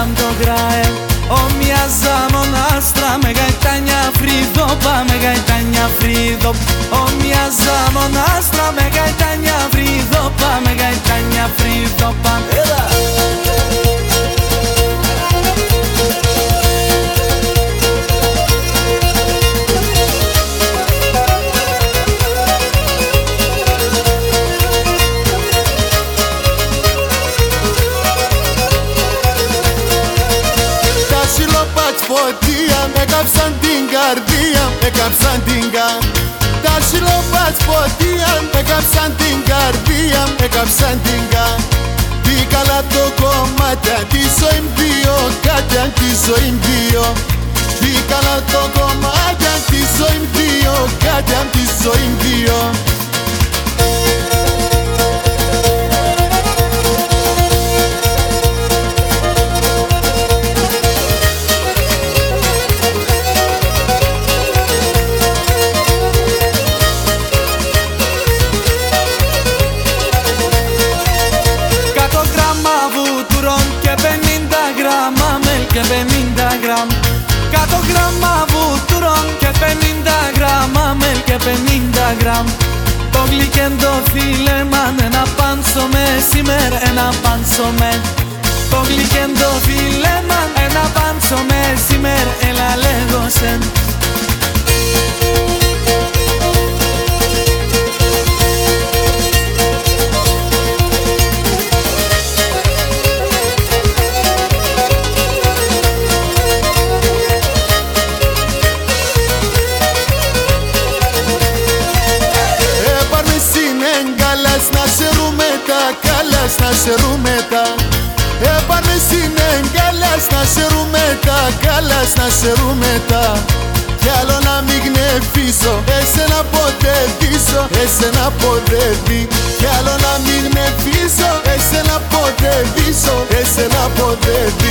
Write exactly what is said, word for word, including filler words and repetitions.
tam to grajem. Omjaza monastra, me gajtanja fridopa, me gajtanja fridop. Omjaza monastra, me gajtanja fridopa, me gajtanja fridopa. Φωτία, με κάψαν την καρδία, με κάψαν την καρδία. Τα σιλοπάτς φωτία, με κάψαν την καρδία, με κάψαν την καρδία. Τι καλά το κομμάτι, τη ζωή δύο, κάτι αν τη ζωή δύο. Τι καλά το κομμάτι, τη ζωή δύο, κάτι αν τη ζωή δύο. Και πενήντα γραμμ, κάτω γράμμα βούτουρον και πενήντα γράμμα μελ και πενήντα γραμμ. Το γλυκέντο φίλεμαν ένα πάνσο με σήμερα ένα πάνσο με. Το γλυκέντο φίλεμαν ένα πάνσο με σήμερα έλα λέγωσεν. Να σερούμε τα καλάς, να σερούμε τα. Έπανε συνέγκαλας, να σερούμε τα καλάς, να σερούμε τα. Κι άλλο να μην γνεφίσω, εσένα ποτέ δίσω, εσένα ποτέ δι. Κι άλλο να μην γνεφίσω, εσένα ποτέ δίσω, εσένα ποτέ δι.